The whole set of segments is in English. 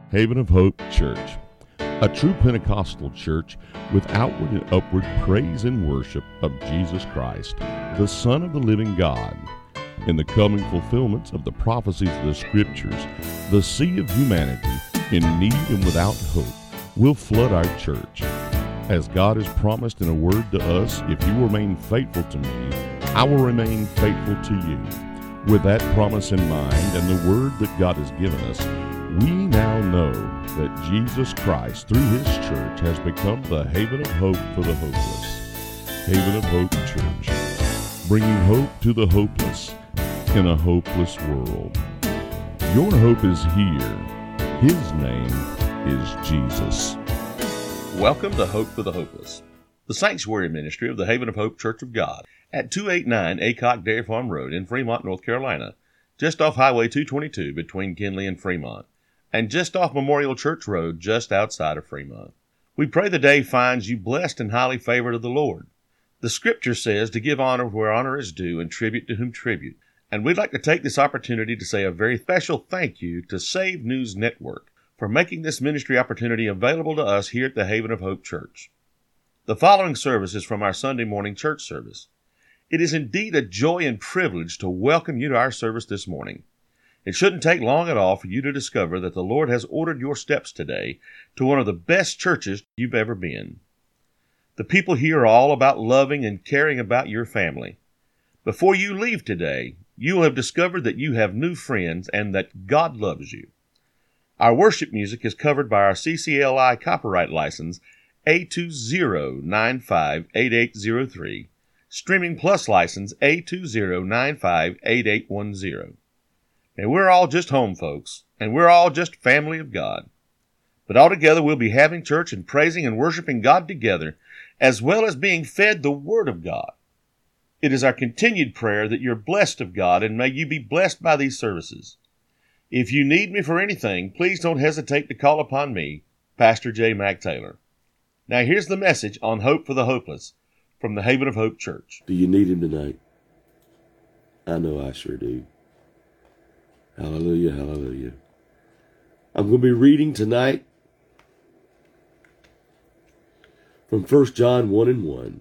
Haven of Hope Church, a true Pentecostal church with outward and upward praise and worship of Jesus Christ, the Son of the living God. In the coming fulfillments of the prophecies of the Scriptures, the sea of humanity, in need and without hope, will flood our church. As God has promised in a word to us, if you remain faithful to me, I will remain faithful to you. With that promise in mind and the word that God has given us, we now know that Jesus Christ, through His church, has become the haven of hope for the hopeless. Haven of Hope Church, bringing hope to the hopeless in a hopeless world. Your hope is here. His name is Jesus. Welcome to Hope for the Hopeless, the sanctuary ministry of the Haven of Hope Church of God at 289 Aycock Dairy Farm Road in Fremont, North Carolina, just off Highway 222 between Kinley and Fremont, and just off Memorial Church Road just outside of Fremont. We pray the day finds you blessed and highly favored of the Lord. The Scripture says to give honor where honor is due and tribute to whom tribute, and we'd like to take this opportunity to say a very special thank you to Save News Network for making this ministry opportunity available to us here at the Haven of Hope Church. The following service is from our Sunday morning church service. It is indeed a joy and privilege to welcome you to our service this morning. It shouldn't take long at all for you to discover that the Lord has ordered your steps today to one of the best churches you've ever been. The people here are all about loving and caring about your family. Before you leave today, you will have discovered that you have new friends and that God loves you. Our worship music is covered by our CCLI copyright license A20958803, Streaming Plus license A20958810. And we're all just home folks, and we're all just family of God. But altogether we'll be having church and praising and worshiping God together, as well as being fed the Word of God. It is our continued prayer that you're blessed of God, and may you be blessed by these services. If you need me for anything, please don't hesitate to call upon me, Pastor J. Mac Taylor. Now here's the message on Hope for the Hopeless from the Haven of Hope Church. Do you need Him tonight? I know I sure do. Hallelujah, hallelujah. I'm going to be reading tonight from 1 John 1 and 1.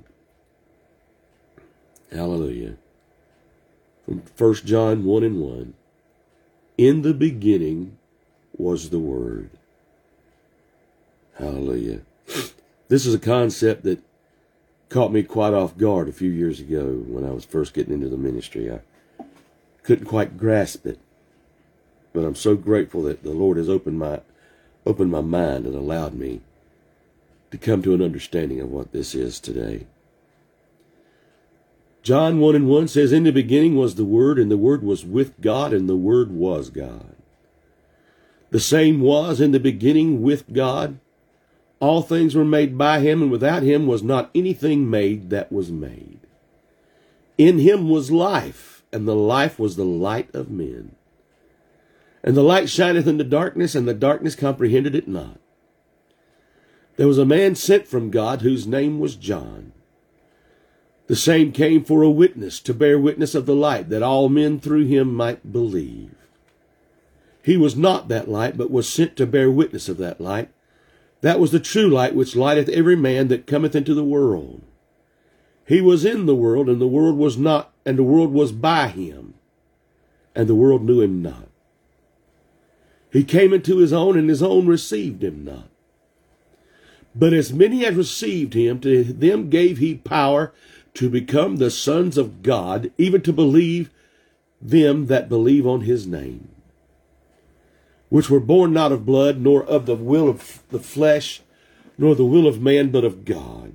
Hallelujah. From 1 John 1 and 1. In the beginning was the Word. Hallelujah. This is a concept that caught me quite off guard a few years ago when I was first getting into the ministry. I couldn't quite grasp it. But I'm so grateful that the Lord has opened my mind and allowed me to come to an understanding of what this is today. John 1 and 1 says, in the beginning was the Word, and the Word was with God, and the Word was God. The same was in the beginning with God. All things were made by Him, and without Him was not anything made that was made. In Him was life, and the life was the light of men. And the light shineth in the darkness, and the darkness comprehended it not. There was a man sent from God, whose name was John. The same came for a witness, to bear witness of the light, that all men through him might believe. He was not that light, but was sent to bear witness of that light. That was the true light, which lighteth every man that cometh into the world. He was in the world, and the world was not, and the world was by him, and the world knew him not. He came into his own, and his own received him not. But as many as received him, to them gave he power to become the sons of God, even to believe them that believe on his name, which were born not of blood, nor of the will of the flesh, nor the will of man, but of God.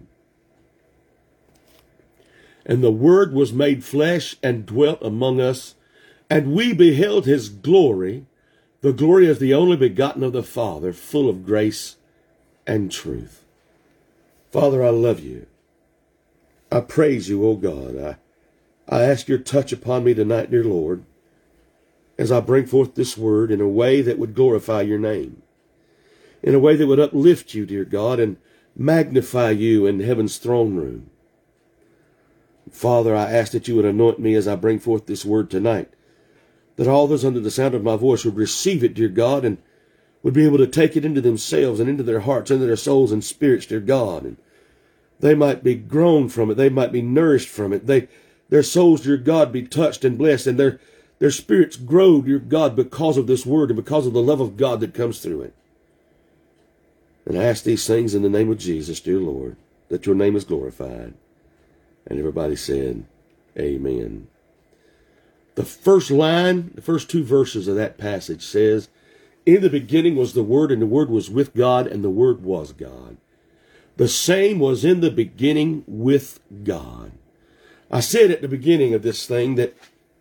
And the Word was made flesh and dwelt among us, and we beheld his glory, the glory of the only begotten of the Father, full of grace and truth. Father, I love you. I praise you, O God. I ask your touch upon me tonight, dear Lord, as I bring forth this word in a way that would glorify your name, in a way that would uplift you, dear God, and magnify you in heaven's throne room. Father, I ask that you would anoint me as I bring forth this word tonight, that all those under the sound of my voice would receive it, dear God, and would be able to take it into themselves and into their hearts, into their souls and spirits, dear God. And they might be grown from it. They might be nourished from it. Their souls, dear God, be touched and blessed, and their spirits grow, dear God, because of this word and because of the love of God that comes through it. And I ask these things in the name of Jesus, dear Lord, that your name is glorified. And everybody said, amen. The first line, the first two verses of that passage says, in the beginning was the Word, and the Word was with God, and the Word was God. The same was in the beginning with God. I said at the beginning of this thing that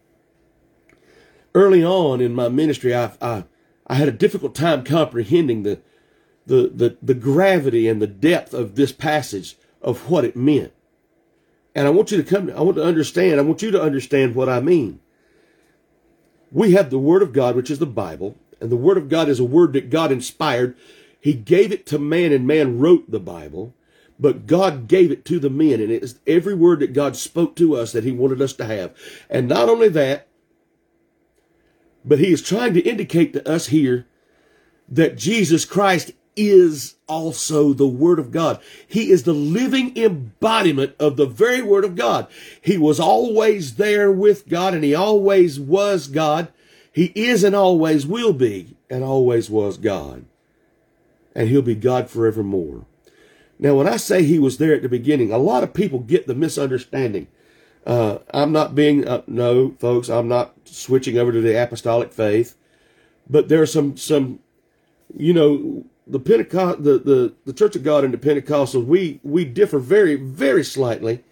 early on in my ministry, I had a difficult time comprehending the gravity and the depth of this passage of what it meant. And I want you to understand what I mean. We have the Word of God, which is the Bible, and the Word of God is a word that God inspired. He gave it to man, and man wrote the Bible, but God gave it to the men, and it is every word that God spoke to us that he wanted us to have. And not only that, but he is trying to indicate to us here that Jesus Christ is also the Word of God. He is the living embodiment of the very Word of God. He was always there with God, and he always was God. He is and always will be and always was God. And he'll be God forevermore. Now, when I say he was there at the beginning, a lot of people get the misunderstanding. I'm not being, no, folks, I'm not switching over to the apostolic faith. But there are some, the Pentecost, the Church of God and the Pentecostals, we differ very, very slightly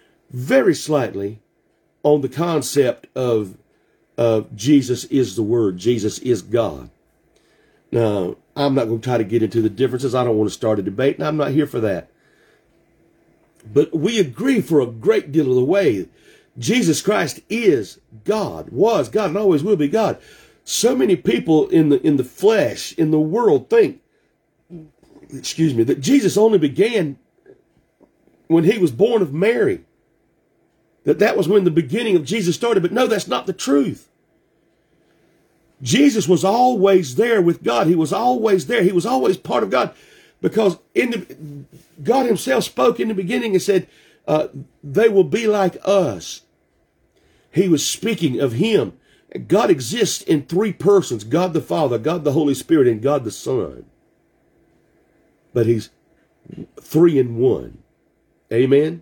on the concept of Jesus is the Word, Jesus is God. Now, I'm not going to try to get into the differences. I don't want to start a debate, and I'm not here for that. But we agree for a great deal of the way. Jesus Christ is God, was God, and always will be God. So many people in the flesh, in the world, think, that Jesus only began when he was born of Mary. That was when the beginning of Jesus started. But no, that's not the truth. Jesus was always there with God. He was always there. He was always part of God, because God himself spoke in the beginning and said, they will be like us. He was speaking of him. God exists in three persons: God the Father, God the Holy Spirit, and God the Son. But he's three in one. Amen.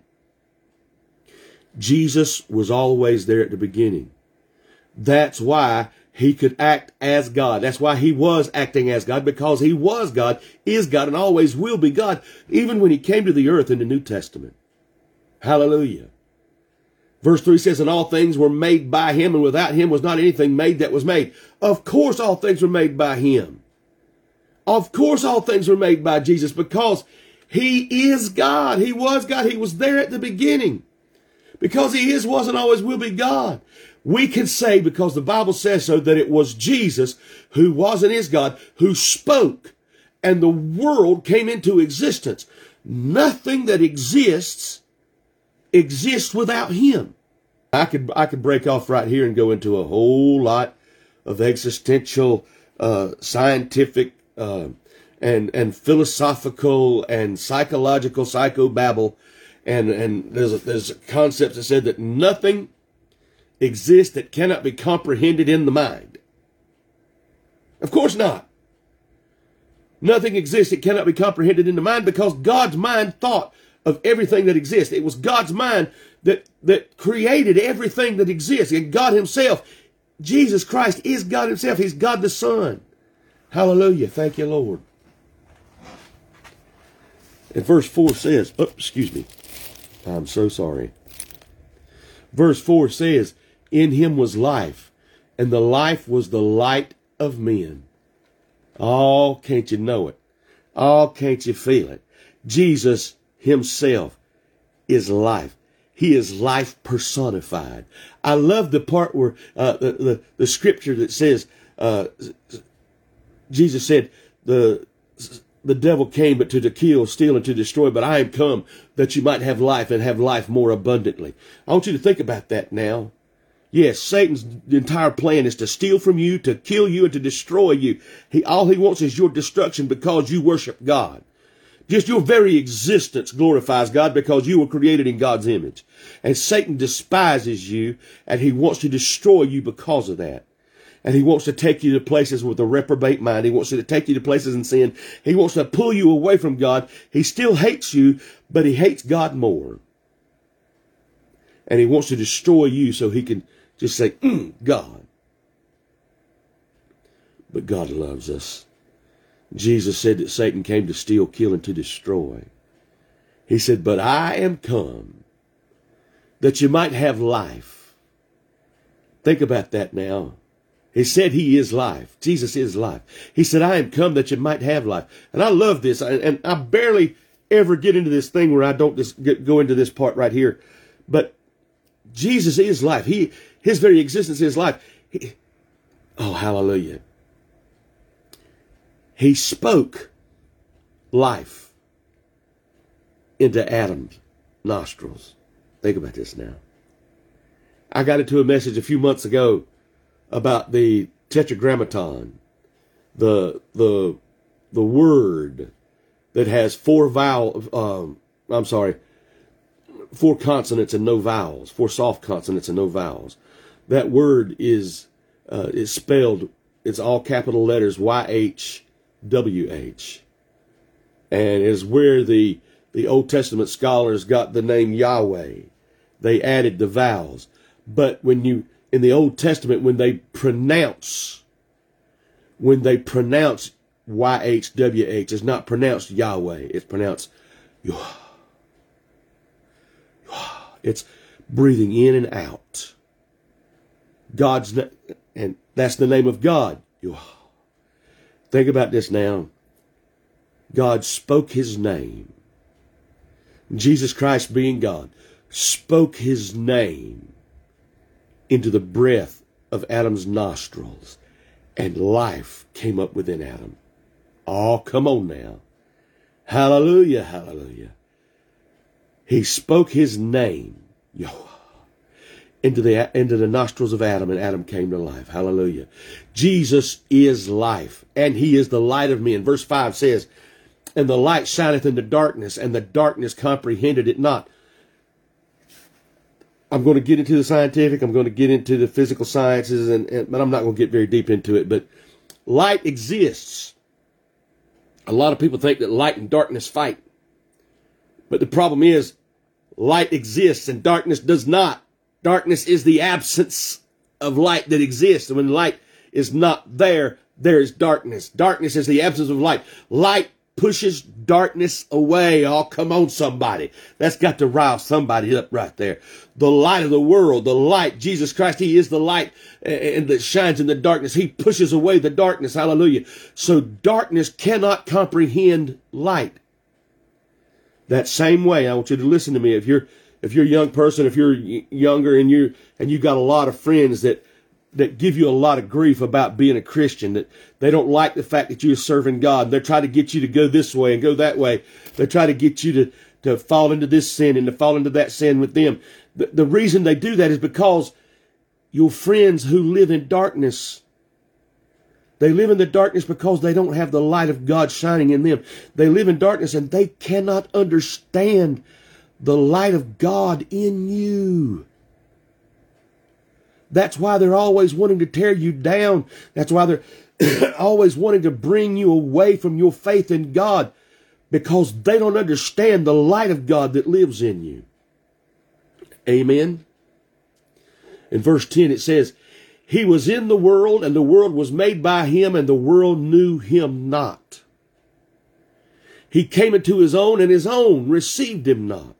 Jesus was always there at the beginning. That's why he could act as God. That's why he was acting as God, because he was God, is God, and always will be God, even when he came to the earth in the New Testament. Hallelujah. Verse 3 says, and all things were made by him, and without him was not anything made that was made. Of course all things were made by him. Of course all things were made by Jesus, because he is God. He was God. He was there at the beginning. Because he is, was, and always will be God. We can say, because the Bible says so, that it was Jesus who was and is God, who spoke, and the world came into existence. Nothing that exists without him. I could break off right here and go into a whole lot of existential, scientific, and philosophical and psychological psychobabble. And there's a concept that said that nothing exists that cannot be comprehended in the mind. Of course not. Nothing exists that cannot be comprehended in the mind, because God's mind thought of everything that exists. It was God's mind that created everything that exists. And God himself, Jesus Christ, is God himself. He's God the Son. Hallelujah. Thank you, Lord. And verse 4 says, I'm so sorry. Verse 4 says, in him was life, and the life was the light of men. Oh, can't you know it? Oh, can't you feel it? Jesus himself is life. He is life personified. I love the part where the scripture that says, Jesus said, the devil came but to kill, steal, and to destroy, but I am come that you might have life and have life more abundantly. I want you to think about that now. Yes, Satan's entire plan is to steal from you, to kill you, and to destroy you. All he wants is your destruction because you worship God. Just your very existence glorifies God because you were created in God's image. And Satan despises you, and he wants to destroy you because of that. And he wants to take you to places with a reprobate mind. He wants to take you to places in sin. He wants to pull you away from God. He still hates you, but he hates God more. And he wants to destroy you so he can just say, God. But God loves us. Jesus said that Satan came to steal, kill, and to destroy. He said, but I am come that you might have life. Think about that now. He said he is life. Jesus is life. He said, I am come that you might have life. And I love this. And I barely ever get into this thing where I don't just go into this part right here. But Jesus is life. His very existence is life. Oh, hallelujah. He spoke life into Adam's nostrils. Think about this now. I got into a message a few months ago about the tetragrammaton, the word that has four consonants and no vowels, four soft consonants and no vowels. That word is spelled, it's all capital letters, YHWH. And is where the Old Testament scholars got the name Yahweh. They added the vowels. But in the Old Testament, when they pronounce YHWH, it's not pronounced Yahweh. It's pronounced Yah. It's breathing in and out. And that's the name of God. Yah. Think about this now. God spoke his name. Jesus Christ, being God, spoke his name into the breath of Adam's nostrils, and life came up within Adam. Oh, come on now. Hallelujah, hallelujah. He spoke his name, Yahweh, into the nostrils of Adam, and Adam came to life. Hallelujah. Jesus is life, and he is the light of men. Verse 5 says, and the light shineth in the darkness, and the darkness comprehended it not. I'm going to get into the scientific, I'm going to get into the physical sciences, but I'm not going to get very deep into it. But light exists. A lot of people think that light and darkness fight. But the problem is, light exists and darkness does not. Darkness is the absence of light that exists. And when light is not there, there is darkness. Darkness is the absence of light. Light pushes darkness away. Oh, come on, somebody. That's got to rile somebody up right there. The light of the world, the light, Jesus Christ, he is the light and that shines in the darkness. He pushes away the darkness. Hallelujah. So darkness cannot comprehend light. That same way, I want you to listen to me. If you're a young person, if you're younger and you got a lot of friends that give you a lot of grief about being a Christian, that they don't like the fact that you're serving God. They're trying to get you to go this way and go that way. They try to get you to fall into this sin and to fall into that sin with them. The reason they do that is because your friends who live in darkness, they live in the darkness because they don't have the light of God shining in them. They live in darkness and they cannot understand the light of God in you. That's why they're always wanting to tear you down. That's why they're always wanting to bring you away from your faith in God, because they don't understand the light of God that lives in you. Amen. In verse 10 it says, he was in the world, and the world was made by him, and the world knew him not. He came into his own, and his own received him not.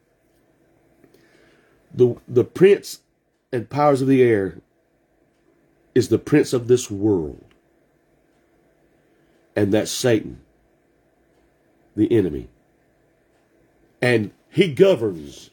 The prince and powers of the air is the prince of this world. And that's Satan, the enemy. And he governs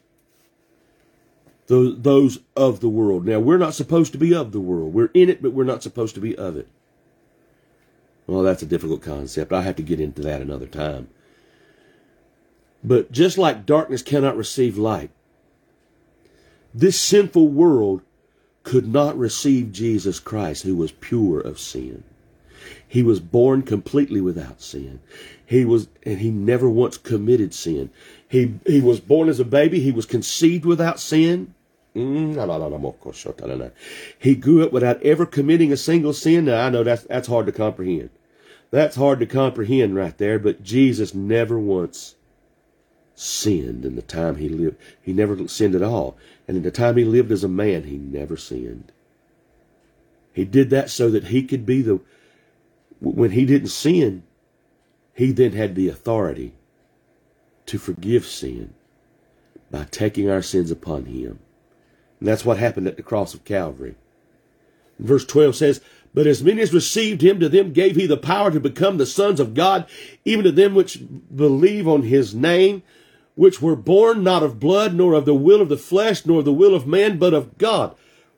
those of the world. Now, we're not supposed to be of the world. We're in it, but we're not supposed to be of it. Well, that's a difficult concept. I have to get into that another time. But just like darkness cannot receive light, this sinful world could not receive Jesus Christ, who was pure of sin. He was born completely without sin. And he never once committed sin. He was born as a baby. He was conceived without sin. He grew up without ever committing a single sin. Now, I know that's hard to comprehend. That's hard to comprehend right there, but Jesus never once sinned in the time he lived. He never sinned at all. And in the time he lived as a man, he never sinned. He did that so that he could be when he didn't sin, he then had the authority to forgive sin by taking our sins upon him. And that's what happened at the cross of Calvary. Verse 12 says, but as many as received him, to them gave he the power to become the sons of God, even to them which believe on his name, which were born not of blood, nor of the will of the flesh, nor of the will of man, but of God.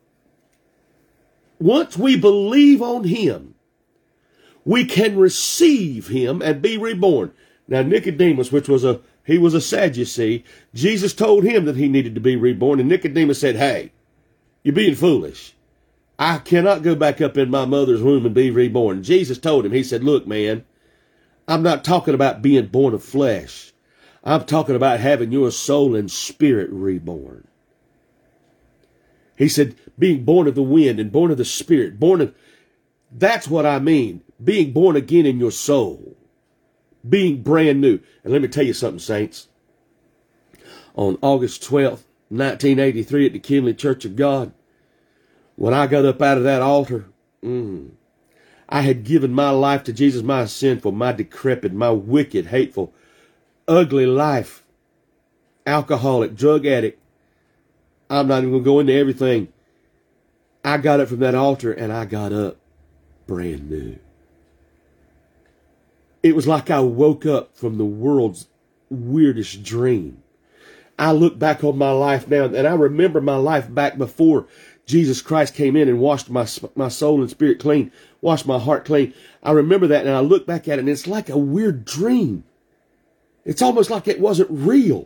Once we believe on him, we can receive him and be reborn. Now Nicodemus, he was a Sadducee, Jesus told him that he needed to be reborn, and Nicodemus said, hey, you're being foolish. I cannot go back up in my mother's womb and be reborn. Jesus told him, he said, look, man, I'm not talking about being born of flesh. I'm talking about having your soul and spirit reborn. He said, being born of the wind and born of the spirit, that's what I mean. Being born again in your soul. Being brand new. And let me tell you something, saints. On August 12th, 1983 at the Kinley Church of God, when I got up out of that altar, I had given my life to Jesus, my sinful, my decrepit, my wicked, hateful, ugly life, alcoholic, drug addict. I'm not even going to go into everything. I got up from that altar and I got up brand new. It was like I woke up from the world's weirdest dream. I look back on my life now and I remember my life back before Jesus Christ came in and washed my soul and spirit clean, washed my heart clean. I remember that and I look back at it and it's like a weird dream. It's almost like it wasn't real.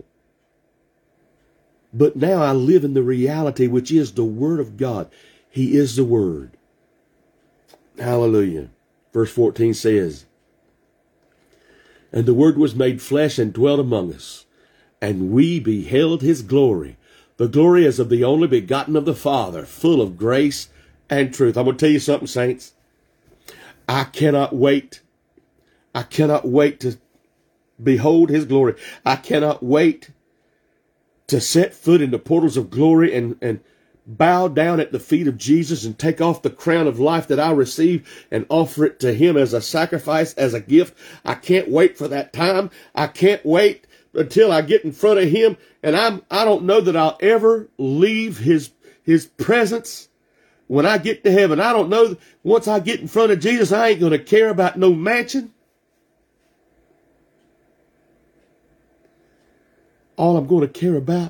But now I live in the reality which is the Word of God. He is the Word. Hallelujah. Verse 14 says, and the Word was made flesh and dwelt among us, and we beheld his glory. The glory as of the only begotten of the Father, full of grace and truth. I'm going to tell you something, saints. I cannot wait. I cannot wait to behold his glory. I cannot wait to set foot in the portals of glory and bow down at the feet of Jesus and take off the crown of life that I received and offer it to him as a sacrifice, as a gift. I can't wait for that time. I can't wait until I get in front of him, and I don't know that I'll ever leave his presence when I get to heaven. I don't know, once I get in front of Jesus, I ain't going to care about no mansion. All I'm going to care about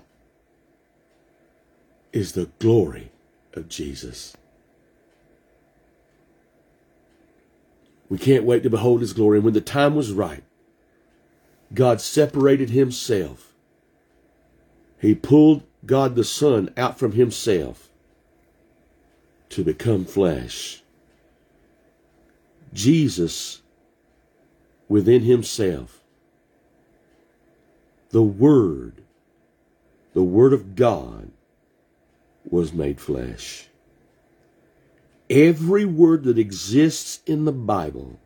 is the glory of Jesus. We can't wait to behold his glory. And when the time was right, God separated himself. He pulled God the Son out from himself to become flesh. Jesus within himself, the Word of God, was made flesh. Every word that exists in the Bible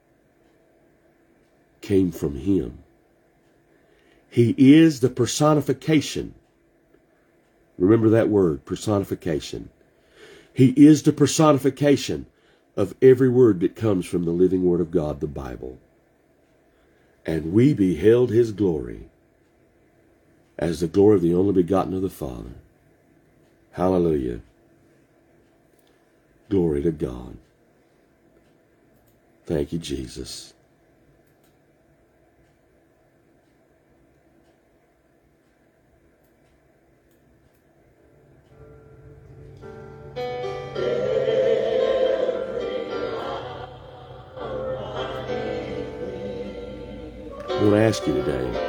came from him. He is the personification. Remember that word, personification. He is the personification of every word that comes from the living Word of God, the Bible. And we beheld his glory as the glory of the only begotten of the Father. Hallelujah. Glory to God. Thank you, Jesus. I want to ask you today,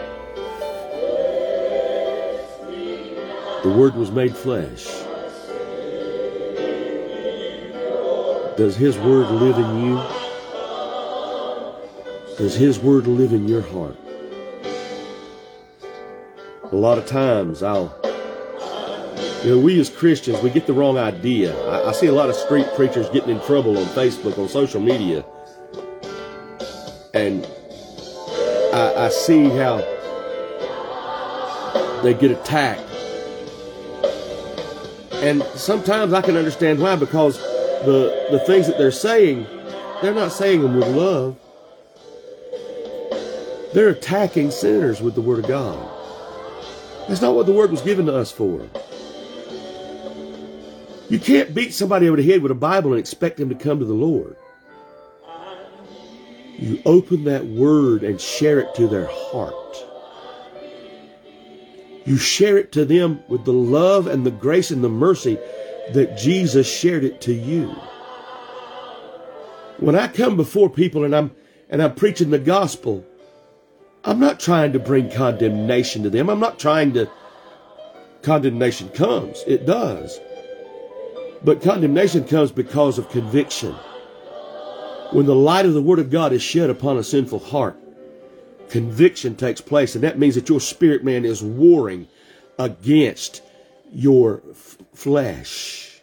the Word was made flesh. Does His Word live in you? Does His Word live in your heart? A lot of times we as Christians, we get the wrong idea. I see a lot of street preachers getting in trouble on Facebook, on social media. And I see how they get attacked. And sometimes I can understand why, because the things that they're saying, they're not saying them with love. They're attacking sinners with the Word of God. That's not what the Word was given to us for. You can't beat somebody over the head with a Bible and expect them to come to the Lord. You open that Word and share it to their heart. You share it to them with the love and the grace and the mercy that Jesus shared it to you. When I come before people and I'm preaching the gospel, I'm not trying to bring condemnation to them. I'm not trying to... Condemnation comes. It does. But condemnation comes because of conviction. When the light of the Word of God is shed upon a sinful heart, conviction takes place, and that means that your spirit man is warring against your flesh.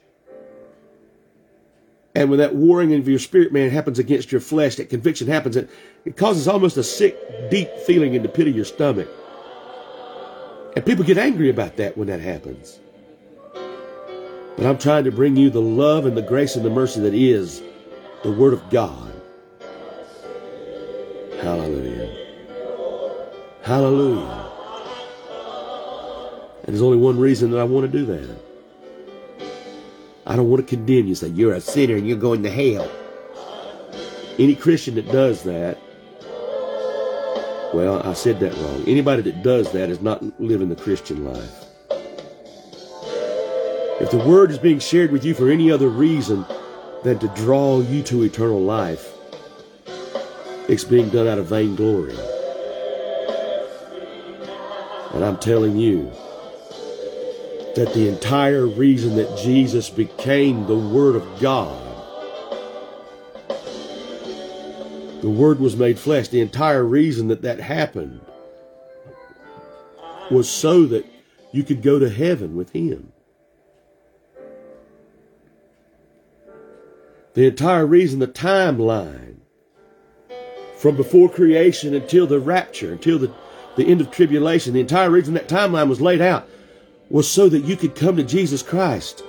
And when that warring of your spirit man happens against your flesh, that conviction happens, it causes almost a sick, deep feeling in the pit of your stomach. And people get angry about that when that happens. But I'm trying to bring you the love and the grace and the mercy that is the Word of God. Hallelujah. Hallelujah. And there's only one reason that I want to do that. I don't want to condemn you and say, you're a sinner and you're going to hell. Any Christian that does that, well, I said that wrong. Anybody that does that is not living the Christian life. If the Word is being shared with you for any other reason than to draw you to eternal life, it's being done out of vainglory. And I'm telling you that the entire reason that Jesus became the Word of God, the Word was made flesh, the entire reason that that happened was so that you could go to heaven with Him. The entire reason, the timeline, from before creation until the rapture, until the end of tribulation, the entire reason that timeline was laid out was so that you could come to Jesus Christ.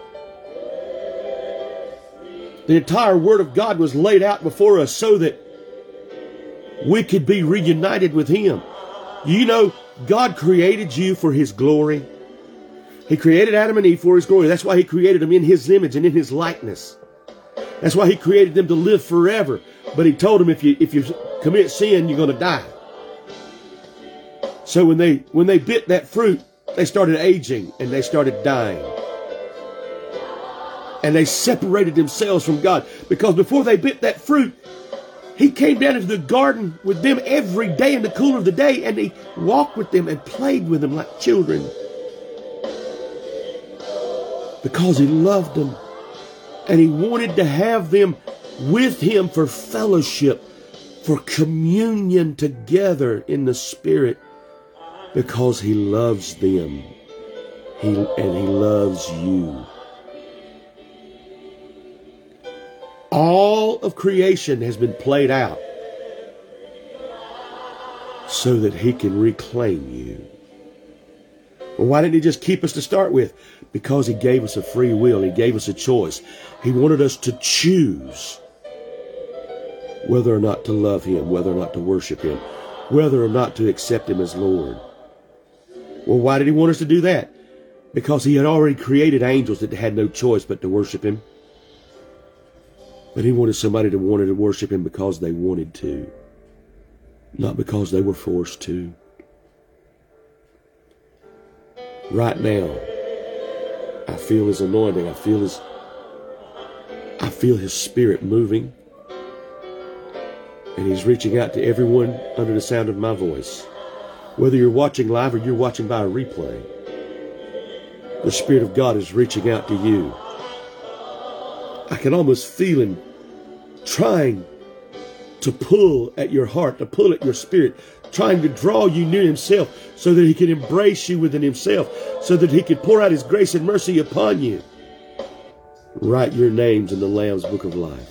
The entire Word of God was laid out before us so that we could be reunited with Him. You know, God created you for His glory. He created Adam and Eve for His glory. That's why He created them in His image and in His likeness. That's why He created them to live forever. But He told them if you commit sin, you're going to die. So when they bit that fruit, they started aging and they started dying. And they separated themselves from God. Because before they bit that fruit, He came down into the garden with them every day in the cool of the day, and He walked with them and played with them like children. Because He loved them. And He wanted to have them with Him for fellowship, for communion together in the Spirit, because He loves them. He loves you. All of creation has been played out so that He can reclaim you. Well, why didn't He just keep us to start with? Because He gave us a free will. He gave us a choice. He wanted us to choose whether or not to love Him, whether or not to worship Him, whether or not to accept Him as Lord. Well, why did He want us to do that? Because He had already created angels that had no choice but to worship Him. But He wanted somebody to want to worship Him because they wanted to, not because they were forced to. Right now, I feel His anointing. I feel His Spirit moving. And He's reaching out to everyone under the sound of my voice. Whether you're watching live or you're watching by a replay, the Spirit of God is reaching out to you. I can almost feel Him trying to pull at your heart, to pull at your spirit, trying to draw you near himself so that he can embrace you within himself, so that he can pour out his grace and mercy upon you. Write your names in the Lamb's Book of Life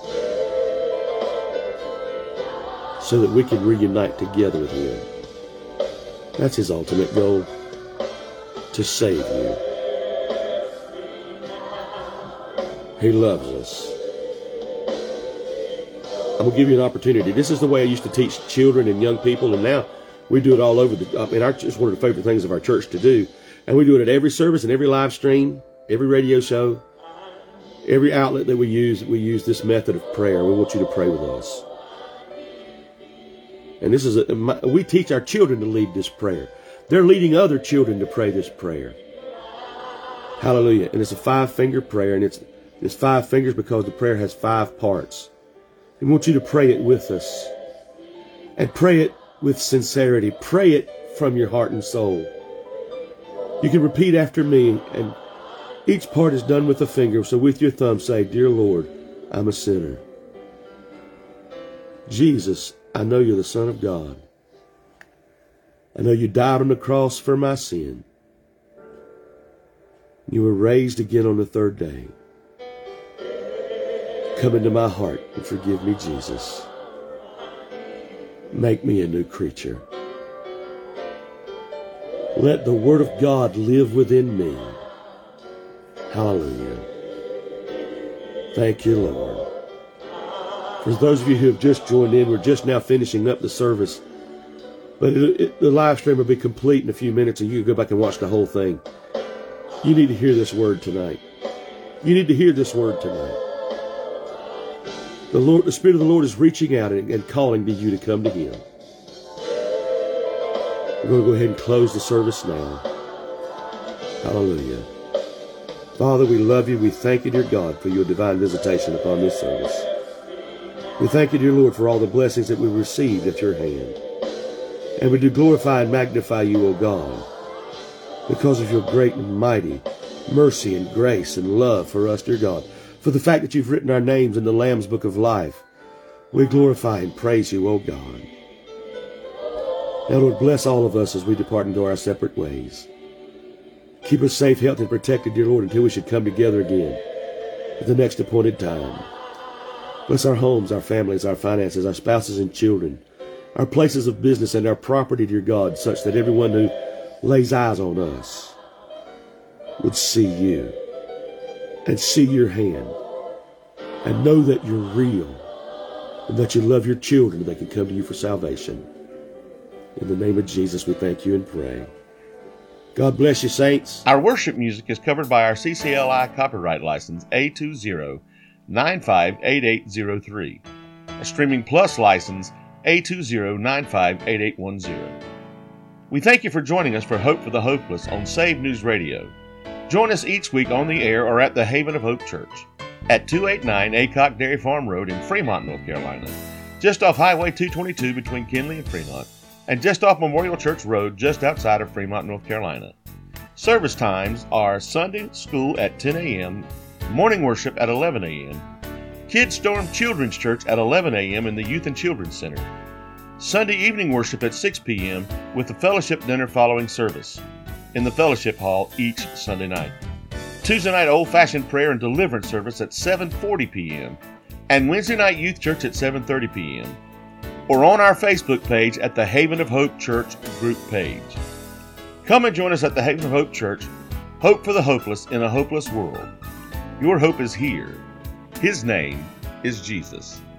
so that we can reunite together with him. That's his ultimate goal, to save you. He loves us. I'm going to give you an opportunity. This is the way I used to teach children and young people, and now we do it all over. It's one of the favorite things of our church to do. And we do it at every service and every live stream, every radio show, every outlet that we use this method of prayer. We want you to pray with us. And this is we teach our children to lead this prayer. They're leading other children to pray this prayer. Hallelujah. And it's a 5-finger prayer, and it's 5 fingers because the prayer has 5 parts. We want you to pray it with us. And pray it with sincerity. Pray it from your heart and soul. You can repeat after me, and each part is done with a finger. So with your thumb say, "Dear Lord, I'm a sinner. Jesus, I know you're the Son of God. I know you died on the cross for my sin. You were raised again on the 3rd day. Come into my heart and forgive me, Jesus. Make me a new creature. Let the Word of God live within me." Hallelujah. Thank you, Lord. For those of you who have just joined in, we're just now finishing up the service. But the live stream will be complete in a few minutes, and you can go back and watch the whole thing. You need to hear this word tonight. You need to hear this word tonight. The Spirit of the Lord is reaching out and calling to you to come to him. We're going to go ahead and close the service now. Hallelujah. Father, we love you. We thank you, dear God, for your divine visitation upon this service. We thank you, dear Lord, for all the blessings that we received at your hand. And we do glorify and magnify you, O God, because of your great and mighty mercy and grace and love for us, dear God. For the fact that you've written our names in the Lamb's Book of Life, we glorify and praise you, O God. Now, Lord, bless all of us as we depart into our separate ways. Keep us safe, healthy, and protected, dear Lord, until we should come together again at the next appointed time. Bless our homes, our families, our finances, our spouses and children, our places of business and our property, dear God, such that everyone who lays eyes on us would see you and see your hand and know that you're real and that you love your children and they can come to you for salvation. In the name of Jesus, we thank you and pray. God bless you, saints. Our worship music is covered by our CCLI copyright license A20958803, a Streaming Plus license A20958810. We thank you for joining us for Hope for the Hopeless on Save News Radio. Join us each week on the air or at the Haven of Hope Church at 289 Aycock Dairy Farm Road in Fremont, North Carolina, just off Highway 222 between Kinley and Fremont, and just off Memorial Church Road just outside of Fremont, North Carolina. Service times are Sunday school at 10 a.m., morning worship at 11 a.m., Kids Storm Children's Church at 11 a.m. in the Youth and Children's Center, Sunday evening worship at 6 p.m. with the fellowship dinner following service in the fellowship hall each Sunday night. Tuesday night old-fashioned prayer and deliverance service at 7:40 p.m. and Wednesday night youth church at 7:30 p.m. or on our Facebook page at the Haven of Hope Church group page. Come and join us at the Haven of Hope Church, Hope for the Hopeless in a Hopeless World. Your hope is here. His name is Jesus.